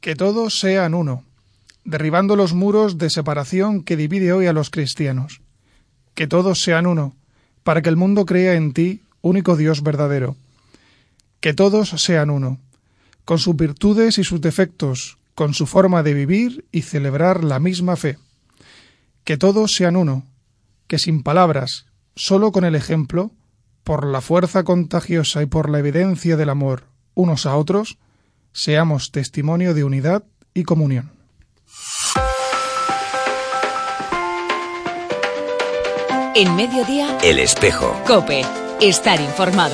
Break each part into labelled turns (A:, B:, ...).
A: Que todos sean uno, derribando los muros de separación que divide hoy a los cristianos. Que todos sean uno, para que el mundo crea en ti, único Dios verdadero. Que todos sean uno, con sus virtudes y sus defectos, con su forma de vivir y celebrar la misma fe. Que todos sean uno, que sin palabras, solo con el ejemplo, por la fuerza contagiosa y por la evidencia del amor unos a otros, seamos testimonio de unidad y comunión.
B: En Mediodía,
C: El Espejo.
B: COPE. Estar informado.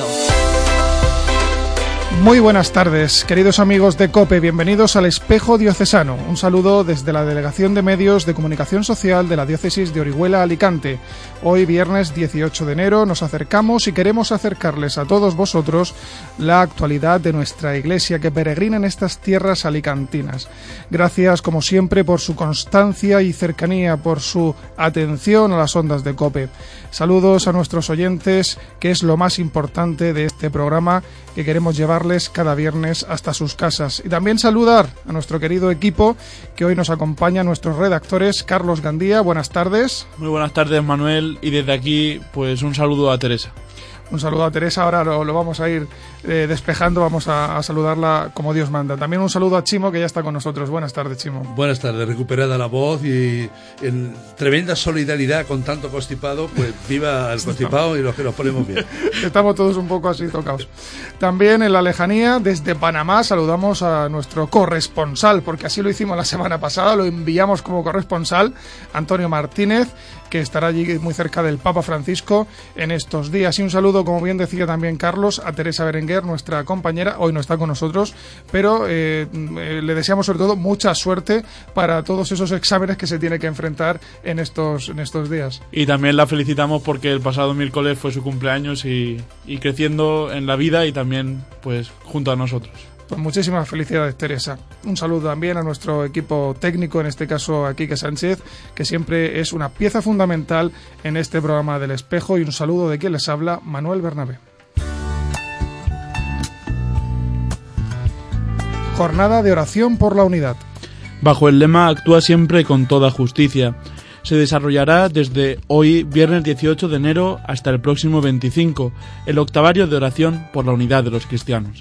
A: Muy buenas tardes, queridos amigos de COPE, bienvenidos al Espejo Diocesano. Un saludo desde la Delegación de Medios de Comunicación Social de la Diócesis de Orihuela, Alicante. Hoy, viernes 18 de enero, nos acercamos y queremos acercarles a todos vosotros la actualidad de nuestra Iglesia que peregrina en estas tierras alicantinas. Gracias, como siempre, por su constancia y cercanía, por su atención a las ondas de COPE. Saludos a nuestros oyentes, que es lo más importante de este programa que queremos llevarles cada viernes hasta sus casas. Y también saludar a nuestro querido equipo que hoy nos acompaña, nuestros redactores. Carlos Gandía, buenas tardes.
D: Muy buenas tardes, Manuel, y desde aquí pues un saludo a Teresa.
A: Un saludo a Teresa, ahora lo vamos a ir despejando, vamos a saludarla como Dios manda. También un saludo a Chimo, que ya está con nosotros. Buenas tardes, Chimo.
E: Buenas tardes, recuperada la voz y en tremenda solidaridad con tanto constipado, pues viva el constipado y los que nos ponemos bien.
A: Estamos todos un poco así tocados. También en la lejanía, desde Panamá, saludamos a nuestro corresponsal, porque así lo hicimos la semana pasada, lo enviamos como corresponsal, Antonio Martínez, que estará allí muy cerca del Papa Francisco en estos días. Y un saludo, como bien decía también Carlos, a Teresa Berenguer, nuestra compañera. Hoy no está con nosotros, pero le deseamos sobre todo mucha suerte para todos esos exámenes que se tiene que enfrentar en estos días.
D: Y también la felicitamos porque el pasado miércoles fue su cumpleaños y creciendo en la vida y también pues junto a nosotros.
A: Pues muchísimas felicidades, Teresa. Un saludo también a nuestro equipo técnico, en este caso a Quique Sánchez, que siempre es una pieza fundamental en este programa del Espejo, y un saludo de quien les habla, Manuel Bernabé. Jornada de oración por la unidad.
D: Bajo el lema Actúa siempre con toda justicia. Se desarrollará desde hoy, viernes 18 de enero, hasta el próximo 25, el octavario de oración por la unidad de los cristianos.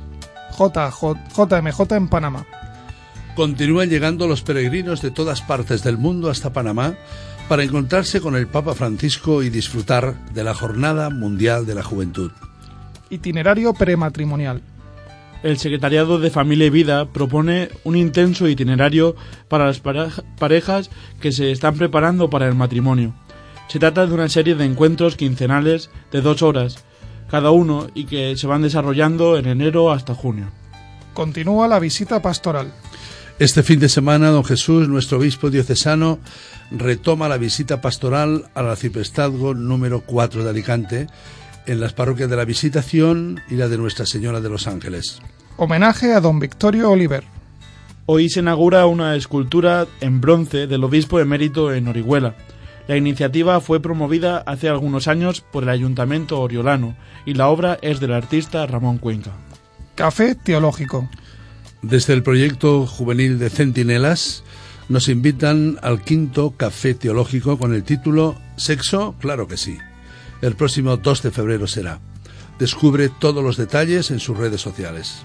A: JMJ en Panamá.
E: Continúan llegando los peregrinos de todas partes del mundo hasta Panamá para encontrarse con el Papa Francisco y disfrutar de la Jornada Mundial de la Juventud.
A: Itinerario prematrimonial.
D: El Secretariado de Familia y Vida propone un intenso itinerario para las parejas que se están preparando para el matrimonio. Se trata de una serie de encuentros quincenales de 2 horas cada uno y que se van desarrollando en enero hasta junio.
A: Continúa la visita pastoral.
E: Este fin de semana, don Jesús, nuestro obispo diocesano, retoma la visita pastoral al arciprestazgo número 4 de Alicante, en las parroquias de la Visitación y la de Nuestra Señora de los Ángeles.
A: Homenaje a don Victorio Oliver.
D: Hoy se inaugura una escultura en bronce del obispo emérito en Orihuela. La iniciativa fue promovida hace algunos años por el Ayuntamiento oriolano y la obra es del artista Ramón Cuenca.
A: Café teológico.
E: Desde el proyecto juvenil de Centinelas nos invitan al 5º Café Teológico con el título ¿Sexo? Claro que sí. El próximo 2 de febrero será. Descubre todos los detalles en sus redes sociales.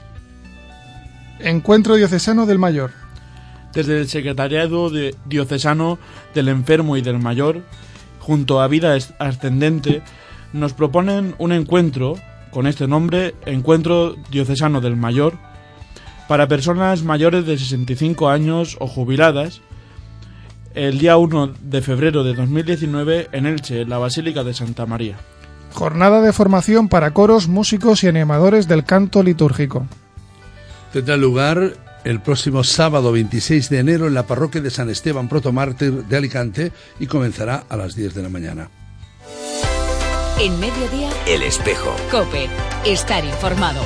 A: Encuentro diocesano del mayor.
D: Desde el Secretariado Diocesano del Enfermo y del Mayor, junto a Vida Ascendente, nos proponen un encuentro con este nombre, Encuentro Diocesano del Mayor, para personas mayores de 65 años o jubiladas, el día 1 de febrero de 2019 en Elche, la Basílica de Santa María.
A: Jornada de formación para coros, músicos y animadores del canto litúrgico.
E: Tendrá lugar el próximo sábado 26 de enero en la parroquia de San Esteban Protomártir de Alicante y comenzará a las 10 de la mañana.
B: En Mediodía,
C: El Espejo.
B: COPE. Estar informado.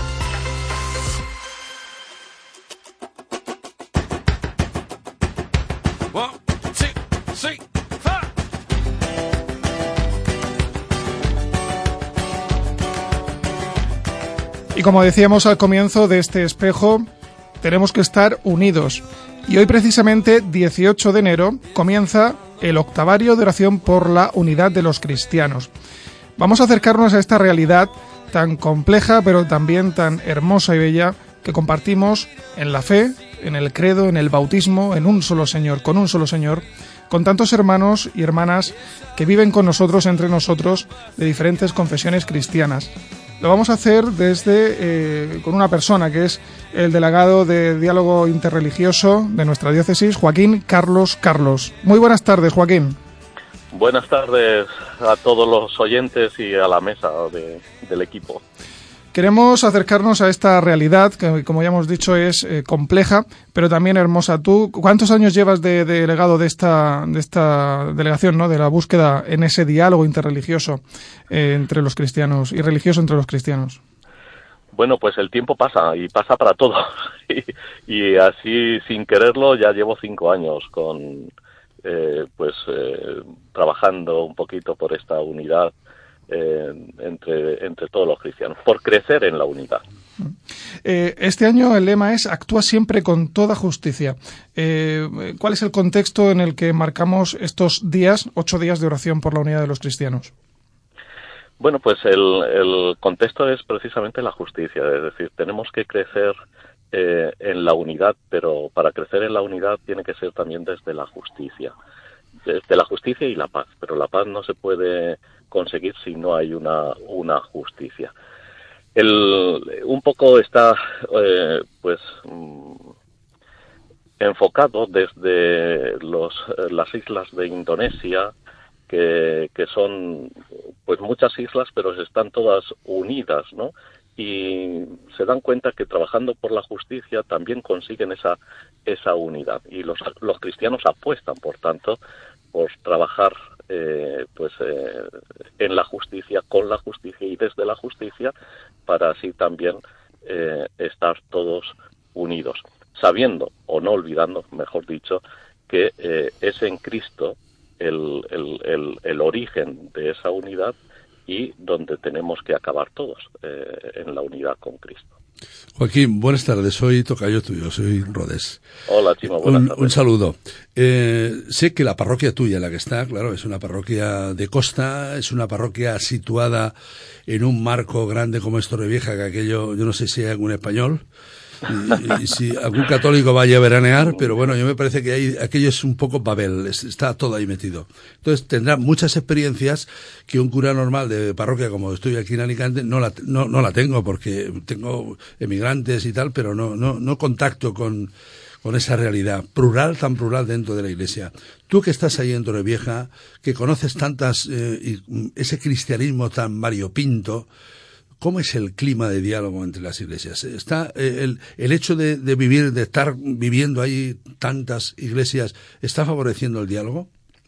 A: Y como decíamos al comienzo de este espejo, tenemos que estar unidos. Y hoy precisamente, 18 de enero, comienza el octavario de oración por la unidad de los cristianos. Vamos a acercarnos a esta realidad tan compleja, pero también tan hermosa y bella, que compartimos en la fe, en el credo, en el bautismo, en un solo Señor, con un solo Señor, con tantos hermanos y hermanas que viven con nosotros, entre nosotros, de diferentes confesiones cristianas. Lo vamos a hacer con una persona que es el delegado de Diálogo Interreligioso de nuestra diócesis, Joaquín Carlos Carlos. Muy buenas tardes, Joaquín.
C: Buenas tardes a todos los oyentes y a la mesa del equipo.
A: Queremos acercarnos a esta realidad que, como ya hemos dicho, es compleja, pero también hermosa. ¿Tú cuántos años llevas de delegado de esta delegación, ¿no? De la búsqueda en ese diálogo interreligioso entre los cristianos y religioso entre los cristianos?
C: Bueno, pues el tiempo pasa y pasa para todos. y así, sin quererlo, ya llevo 5 años trabajando un poquito por esta unidad entre todos los cristianos, por crecer en la unidad.
A: Este año el lema es "Actúa siempre con toda justicia". ¿Cuál es el contexto en el que marcamos estos días, 8 días de oración por la unidad de los cristianos?
C: Bueno, pues el contexto es precisamente la justicia, es decir, tenemos que crecer en la unidad, pero para crecer en la unidad tiene que ser también desde la justicia y la paz, pero la paz no se puede conseguir si no hay una justicia. Un poco está enfocado desde las islas de Indonesia, que son pues muchas islas, pero están todas unidas, ¿no? Y se dan cuenta que trabajando por la justicia también consiguen esa unidad. Y los cristianos apuestan, por tanto, por trabajar en la justicia, con la justicia y desde la justicia, para así también estar todos unidos, sabiendo o no olvidando, mejor dicho, que es en Cristo el origen de esa unidad y donde tenemos que acabar todos, en la unidad con Cristo.
E: Joaquín, buenas tardes, soy tocayo tuyo, soy Rodés.
C: Hola, Chimo, buenas tardes.
E: Un saludo. Sé que la parroquia tuya, la que está, claro, es una parroquia de costa, es una parroquia situada en un marco grande como es Torrevieja, que aquello, yo no sé si hay algún español, y si algún católico vaya a veranear, pero bueno, yo me parece que aquello es un poco Babel, está todo ahí metido. Entonces tendrá muchas experiencias que un cura normal de parroquia, como estoy aquí en Alicante, no la tengo, porque tengo emigrantes y tal, pero no contacto con esa realidad tan plural dentro de la Iglesia. Tú que estás ahí en Torrevieja, que conoces ese cristianismo tan variopinto, ¿cómo es el clima de diálogo entre las iglesias? ¿Está el hecho de estar viviendo ahí tantas iglesias, está favoreciendo el diálogo?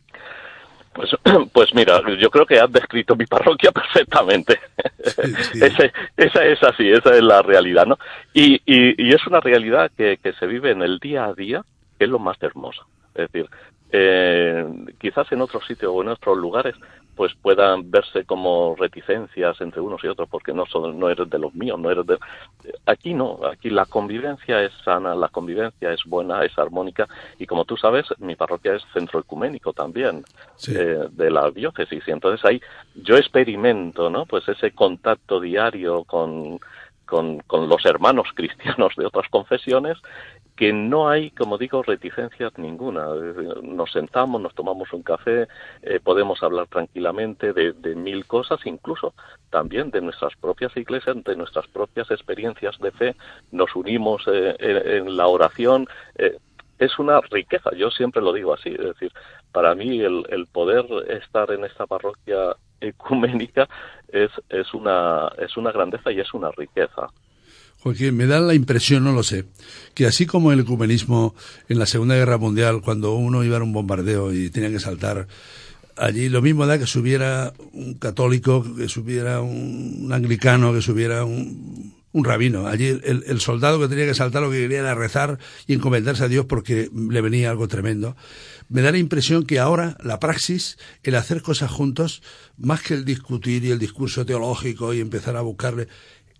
C: Pues mira, yo creo que has descrito mi parroquia perfectamente. Sí. Esa es así, esa es la realidad, ¿no? Y es una realidad que se vive en el día a día, que es lo más hermoso. Es decir, quizás en otros sitios o en otros lugares pues puedan verse como reticencias entre unos y otros, porque no eres de los míos, no eres de... Aquí no, aquí la convivencia es sana, la convivencia es buena, es armónica, y como tú sabes, mi parroquia es centro ecuménico también, sí, de la diócesis, y entonces ahí yo experimento, ¿no? Pues ese contacto diario con los hermanos cristianos de otras confesiones, que no hay, como digo, reticencias ninguna. Nos sentamos, nos tomamos un café, podemos hablar tranquilamente de 1000 cosas, incluso también de nuestras propias iglesias, de nuestras propias experiencias de fe, nos unimos en la oración. Es una riqueza, yo siempre lo digo así, es decir, para mí el poder estar en esta parroquia ecuménica es una grandeza y es una riqueza.
E: Joaquín, me da la impresión, no lo sé, que así como el ecumenismo en la Segunda Guerra Mundial, cuando uno iba a un bombardeo y tenía que saltar, allí lo mismo da que subiera un católico, que subiera un anglicano, que subiera un rabino. Allí el soldado que tenía que saltar lo que quería era rezar y encomendarse a Dios porque le venía algo tremendo. Me da la impresión que ahora la praxis, el hacer cosas juntos, más que el discutir y el discurso teológico y empezar a buscarle,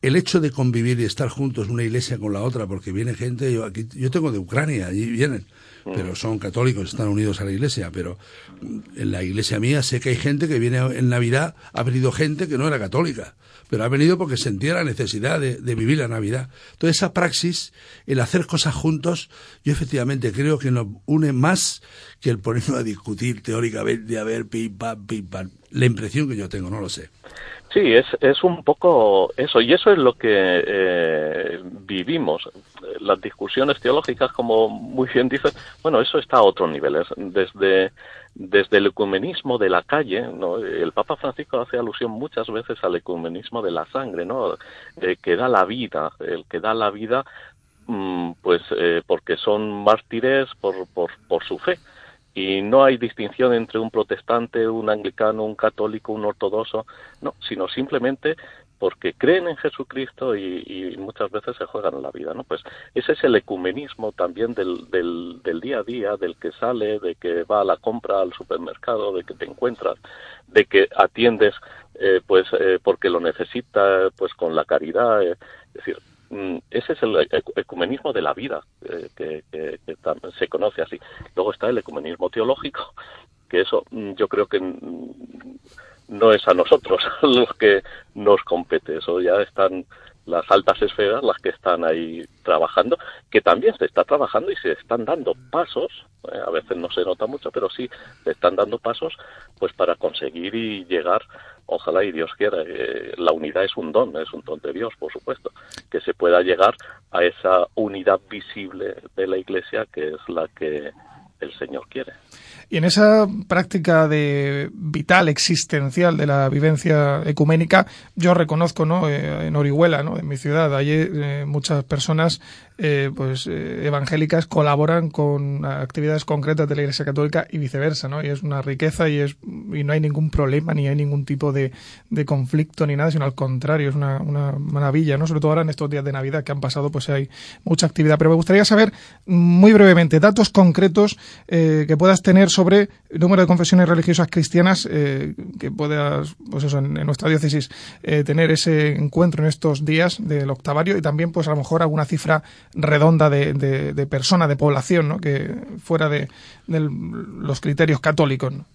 E: el hecho de convivir y estar juntos una iglesia con la otra, porque viene gente, yo tengo de Ucrania, allí vienen, pero son católicos, están unidos a la iglesia, pero en la iglesia mía sé que hay gente que viene en Navidad, ha venido gente que no era católica, pero ha venido porque sentía la necesidad de vivir la Navidad. Entonces esa praxis, el hacer cosas juntos, yo efectivamente creo que nos une más que el ponernos a discutir teóricamente, a ver, pim, pam, la impresión que yo tengo, no lo sé.
C: Sí, es un poco eso, y eso es lo que vivimos. Las discusiones teológicas, como muy bien dices, bueno, eso está a otros niveles. Desde el ecumenismo de la calle, ¿no? El Papa Francisco hace alusión muchas veces al ecumenismo de la sangre, ¿no? Que da la vida, el que da la vida, pues porque son mártires por su fe. Y no hay distinción entre un protestante, un anglicano, un católico, un ortodoxo, no, sino simplemente porque creen en Jesucristo y muchas veces se juegan la vida, ¿no? Pues ese es el ecumenismo también del día a día, del que sale, de que va a la compra al supermercado, de que te encuentras, de que atiendes, porque lo necesita, pues con la caridad, es decir, ese es el ecumenismo de la vida, que se conoce así. Luego está el ecumenismo teológico, que eso yo creo que no es a nosotros los que nos compete, eso ya están las altas esferas las que están ahí trabajando, que también se está trabajando y se están dando pasos, a veces no se nota mucho, pero sí se están dando pasos pues para conseguir y llegar, ojalá y Dios quiera, la unidad es un don de Dios, por supuesto, que se pueda llegar a esa unidad visible de la Iglesia, que es la que el Señor quiere.
A: Y en esa práctica vital, existencial de la vivencia ecuménica, yo reconozco, ¿no? En Orihuela, ¿no? En mi ciudad, allí muchas personas evangélicas colaboran con actividades concretas de la Iglesia Católica y viceversa, ¿no? Y es una riqueza y no hay ningún problema, ni hay ningún tipo de conflicto ni nada, sino al contrario, es una maravilla, ¿no? Sobre todo ahora en estos días de Navidad que han pasado, pues hay mucha actividad. Pero me gustaría saber, muy brevemente, datos concretos que puedas tener sobre el número de confesiones religiosas cristianas que puedas, pues eso, en nuestra diócesis tener ese encuentro en estos días del octavario, y también pues a lo mejor alguna cifra redonda de persona, de población, ¿no? Que fuera de los criterios católicos, ¿no?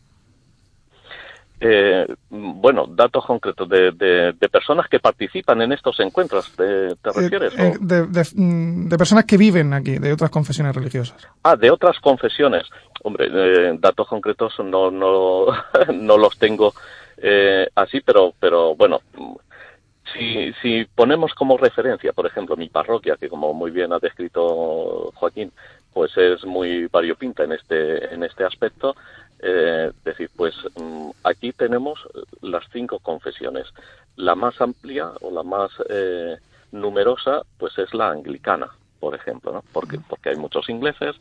C: Bueno, datos concretos de personas que participan en estos encuentros, ¿te refieres?
A: De personas que viven aquí, de otras confesiones religiosas.
C: De otras confesiones. Hombre, datos concretos no los tengo así, pero bueno, si ponemos como referencia, por ejemplo, mi parroquia, que como muy bien ha descrito Joaquín, pues es muy variopinta en este aspecto. Decir, pues aquí tenemos las 5 confesiones. La más amplia o la más numerosa, pues es la anglicana, por ejemplo, ¿no? Porque hay muchos ingleses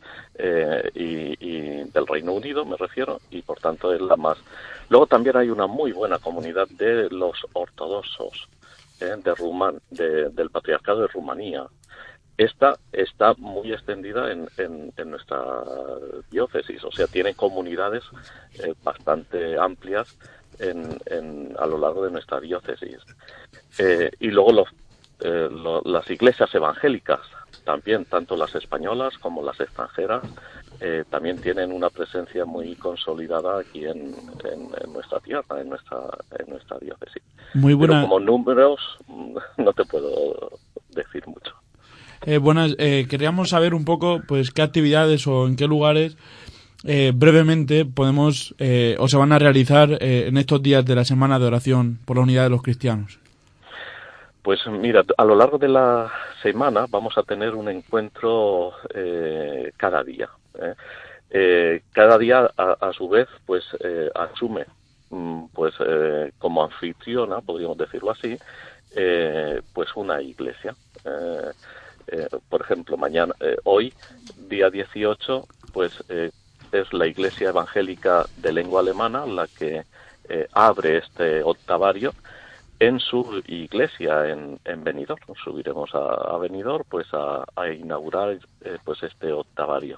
C: y del Reino Unido, me refiero, y por tanto es la más. Luego también hay una muy buena comunidad de los ortodoxos del Patriarcado de Rumanía. Esta está muy extendida en nuestra diócesis, o sea, tiene comunidades bastante amplias a lo largo de nuestra diócesis. Y luego las iglesias evangélicas, también, tanto las españolas como las extranjeras, también tienen una presencia muy consolidada aquí en nuestra tierra, en nuestra diócesis.
D: Muy buena.
C: Pero como números no te puedo decir mucho.
D: Queríamos saber un poco pues qué actividades o en qué lugares brevemente podemos o se van a realizar en estos días de la Semana de Oración por la Unidad de los Cristianos.
C: Pues mira, a lo largo de la semana vamos a tener un encuentro cada día. Cada día, a su vez, pues asume, como anfitriona, podríamos decirlo así, pues una iglesia. Por ejemplo, hoy, día 18, pues es la Iglesia Evangélica de Lengua Alemana la que abre este octavario en su iglesia en Benidorm. Subiremos a Benidorm pues a inaugurar pues este octavario.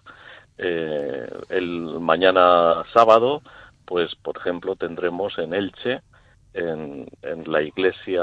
C: El mañana sábado, pues por ejemplo, tendremos en Elche, en la iglesia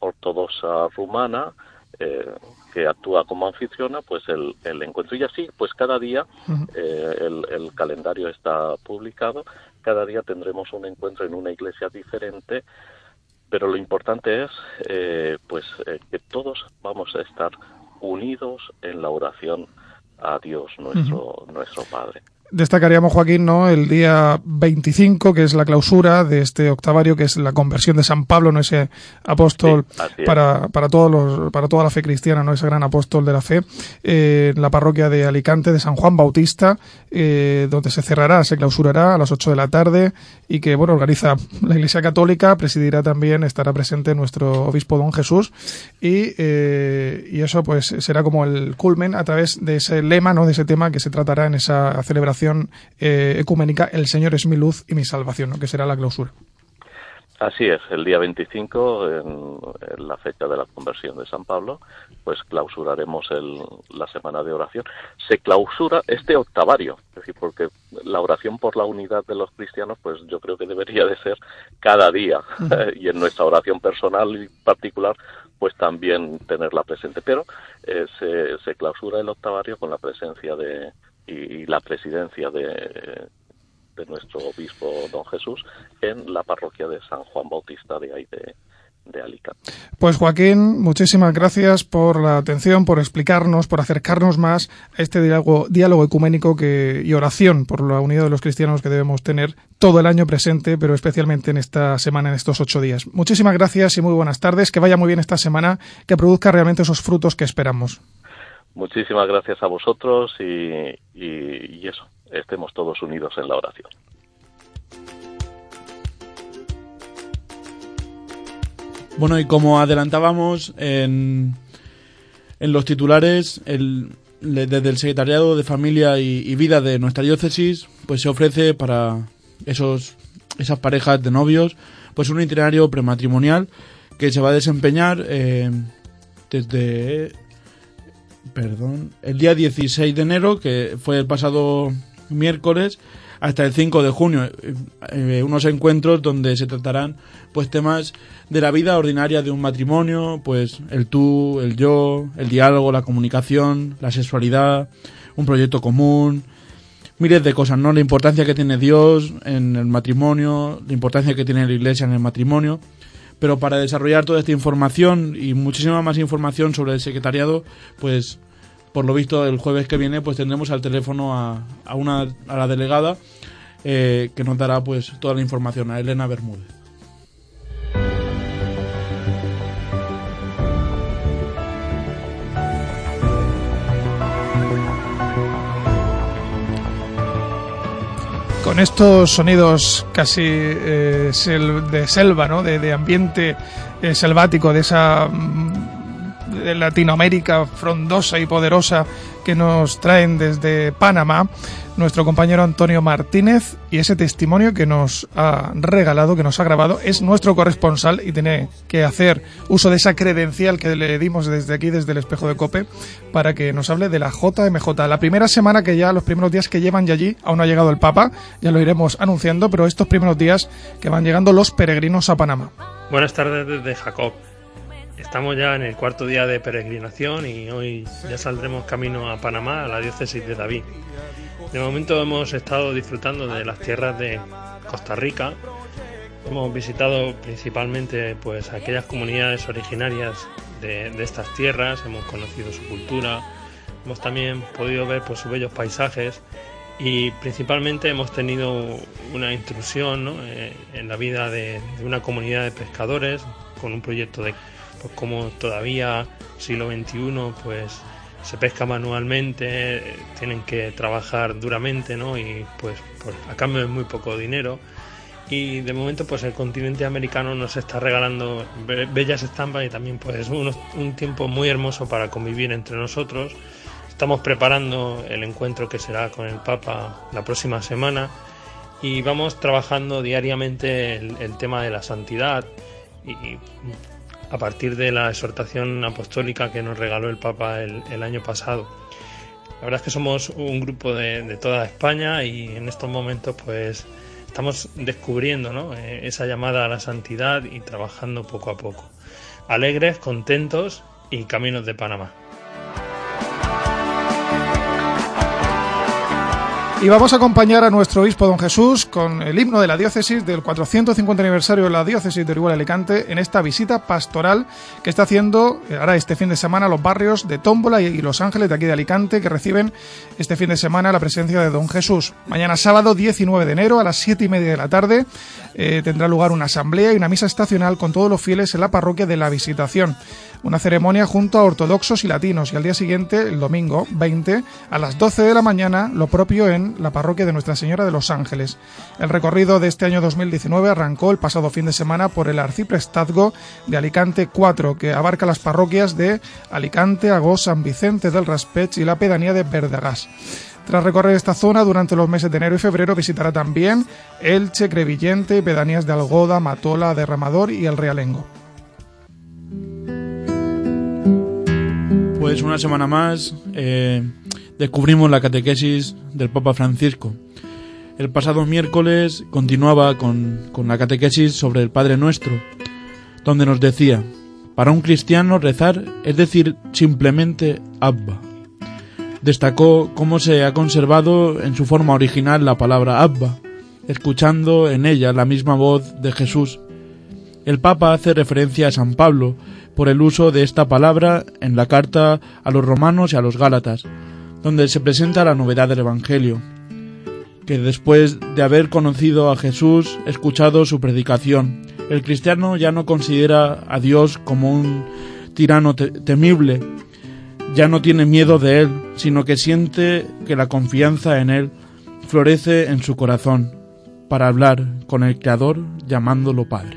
C: ortodoxa rumana, que actúa como anfitriona, pues el encuentro. Y así, pues cada día, el calendario está publicado, cada día tendremos un encuentro en una iglesia diferente, pero lo importante es que todos vamos a estar unidos en la oración a Dios, nuestro Padre.
A: Destacaríamos, Joaquín, ¿no?, el día 25, que es la clausura de este octavario, que es la conversión de San Pablo, ¿no?, ese apóstol para toda la fe cristiana, ¿no?, ese gran apóstol de la fe, en la parroquia de Alicante de San Juan Bautista, donde se clausurará a las 8 de la tarde y que, bueno, organiza la Iglesia Católica, presidirá también, estará presente nuestro obispo Don Jesús y eso pues será como el culmen a través de ese lema, ¿no?, de ese tema que se tratará en esa celebración ecuménica, El Señor es mi luz y mi salvación, ¿no?, que será la clausura.
C: Así es, el día 25, en la fecha de la conversión de San Pablo, pues clausuraremos la semana de oración. Se clausura este octavario, es decir, porque la oración por la unidad de los cristianos, pues yo creo que debería de ser cada día, y en nuestra oración personal y particular, pues también tenerla presente. Pero se clausura el octavario con la presencia y la presidencia de nuestro obispo Don Jesús en la parroquia de San Juan Bautista de ahí de Alicante.
A: Pues Joaquín, muchísimas gracias por la atención, por explicarnos, por acercarnos más a este diálogo ecuménico y oración por la unidad de los cristianos que debemos tener todo el año presente, pero especialmente en esta semana, en estos 8 días. Muchísimas gracias y muy buenas tardes, que vaya muy bien esta semana, que produzca realmente esos frutos que esperamos.
C: Muchísimas gracias a vosotros y eso, estemos todos unidos en la oración.
D: Bueno, y como adelantábamos en los titulares, desde el Secretariado de Familia y Vida de nuestra diócesis, pues se ofrece para esas parejas de novios, pues un itinerario prematrimonial que se va a desempeñar desde el día 16 de enero, que fue el pasado miércoles, hasta el 5 de junio, unos encuentros donde se tratarán pues temas de la vida ordinaria de un matrimonio, pues el tú, el yo, el diálogo, la comunicación, la sexualidad, un proyecto común, miles de cosas, ¿no? La importancia que tiene Dios en el matrimonio, la importancia que tiene la Iglesia en el matrimonio. Pero para desarrollar toda esta información y muchísima más información sobre el secretariado, pues por lo visto el jueves que viene pues tendremos al teléfono a la delegada que nos dará pues toda la información, a Elena Bermúdez.
A: Con estos sonidos casi de selva, ¿no?, de ambiente selvático, de Latinoamérica frondosa y poderosa que nos traen desde Panamá, nuestro compañero Antonio Martínez, y ese testimonio que nos ha regalado, que nos ha grabado, es nuestro corresponsal y tiene que hacer uso de esa credencial que le dimos desde aquí, desde el Espejo de Cope, para que nos hable de la JMJ. La primera semana los primeros días que llevan ya allí, aún no ha llegado el Papa, ya lo iremos anunciando, pero estos primeros días que van llegando los peregrinos a Panamá.
F: Buenas tardes desde Jacob. Estamos ya en el 4.º día de peregrinación y hoy ya saldremos camino a Panamá, a la diócesis de David. De momento hemos estado disfrutando de las tierras de Costa Rica. Hemos visitado principalmente pues aquellas comunidades originarias de estas tierras, hemos conocido su cultura, hemos también podido ver pues sus bellos paisajes y principalmente hemos tenido una intrusión, ¿no?, en la vida de una comunidad de pescadores con un proyecto de pues como todavía siglo XXI pues se pesca manualmente, tienen que trabajar duramente, ¿no?, y pues a cambio de muy poco dinero. Y de momento pues el continente americano nos está regalando bellas estampas y también pues un tiempo muy hermoso para convivir entre nosotros. Estamos preparando el encuentro que será con el Papa la próxima semana y vamos trabajando diariamente el tema de la santidad y a partir de la exhortación apostólica que nos regaló el Papa el año pasado. La verdad es que somos un grupo de toda España y en estos momentos pues estamos descubriendo, ¿no?, esa llamada a la santidad y trabajando poco a poco. alegres, contentos y caminos de Panamá.
A: Y vamos a acompañar a nuestro obispo don Jesús con el himno de la diócesis del 450 aniversario de la diócesis de Orihuela Alicante en esta visita pastoral que está haciendo ahora este fin de semana a los barrios de Tómbola y Los Ángeles de aquí de Alicante, que reciben este fin de semana la presencia de don Jesús. Mañana sábado 19 de enero a las 7:30 de la tarde tendrá lugar una asamblea y una misa estacional con todos los fieles en la parroquia de la Visitación. Una ceremonia junto a ortodoxos y latinos, y al día siguiente, el domingo 20, a las 12 de la mañana, lo propio en la parroquia de Nuestra Señora de Los Ángeles. El recorrido de este año 2019 arrancó el pasado fin de semana por el arciprestazgo de Alicante 4, que abarca las parroquias de Alicante, Agós, San Vicente del Raspeig y la pedanía de Verdagás. Tras recorrer esta zona durante los meses de enero y febrero, visitará también Elche, Crevillente, pedanías de Algoda, Matola, Derramador y el Realengo.
D: Pues una semana más descubrimos la catequesis del Papa Francisco. El pasado miércoles continuaba con la catequesis sobre el Padre Nuestro, donde nos decía: para un cristiano rezar es decir simplemente Abba. Destacó cómo se ha conservado en su forma original la palabra Abba, escuchando en ella la misma voz de Jesús. El Papa hace referencia a San Pablo por el uso de esta palabra en la carta a los romanos y a los gálatas, donde se presenta la novedad del Evangelio, que después de haber conocido a Jesús, escuchado su predicación, el cristiano ya no considera a Dios como un tirano temible, ya no tiene miedo de él, sino que siente que la confianza en él florece en su corazón para hablar con el Creador llamándolo Padre.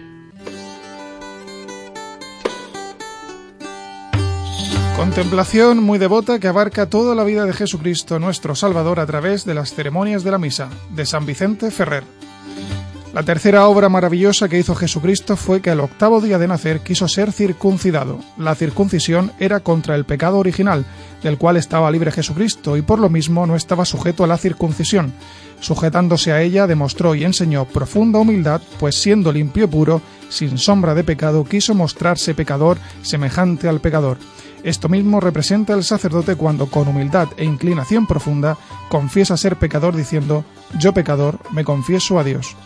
A: Contemplación muy devota que abarca toda la vida de Jesucristo, nuestro Salvador, a través de las ceremonias de la misa, de San Vicente Ferrer. La tercera obra maravillosa que hizo Jesucristo fue que al 8º día de nacer quiso ser circuncidado. La circuncisión era contra el pecado original, del cual estaba libre Jesucristo, y por lo mismo no estaba sujeto a la circuncisión. Sujetándose a ella, demostró y enseñó profunda humildad, pues siendo limpio y puro, sin sombra de pecado, quiso mostrarse pecador semejante al pecador. Esto mismo representa el sacerdote cuando, con humildad e inclinación profunda, confiesa ser pecador diciendo: yo pecador, me confieso a Dios.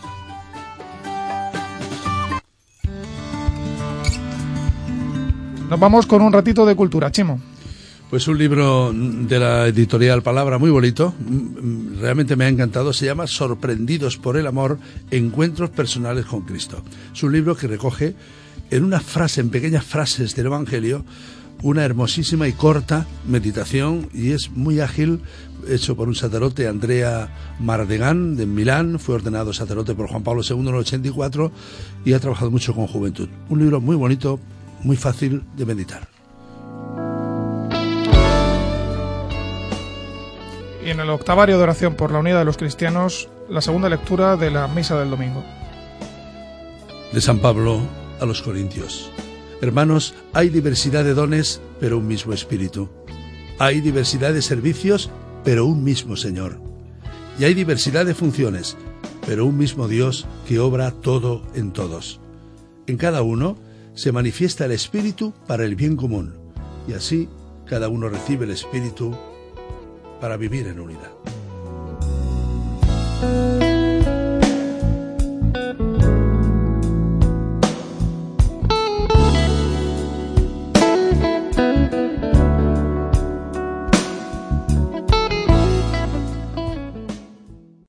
A: Nos vamos con un ratito de cultura, Chimo.
E: Pues un libro de la editorial Palabra muy bonito, realmente me ha encantado, se llama Sorprendidos por el amor, encuentros personales con Cristo. Es un libro que recoge en una frase, en pequeñas frases del Evangelio, una hermosísima y corta meditación, y es muy ágil, hecho por un sacerdote, Andrea Mardegan, de Milán. Fue ordenado sacerdote por Juan Pablo II en el 84 y ha trabajado mucho con juventud. Un libro muy bonito, muy fácil de meditar.
A: Y en el octavario de oración por la unidad de los cristianos, la segunda lectura de la misa del domingo.
E: De San Pablo a los Corintios. Hermanos, hay diversidad de dones, pero un mismo Espíritu. Hay diversidad de servicios, pero un mismo Señor. Y hay diversidad de funciones, pero un mismo Dios que obra todo en todos. En cada uno se manifiesta el Espíritu para el bien común, y así cada uno recibe el Espíritu para vivir en unidad.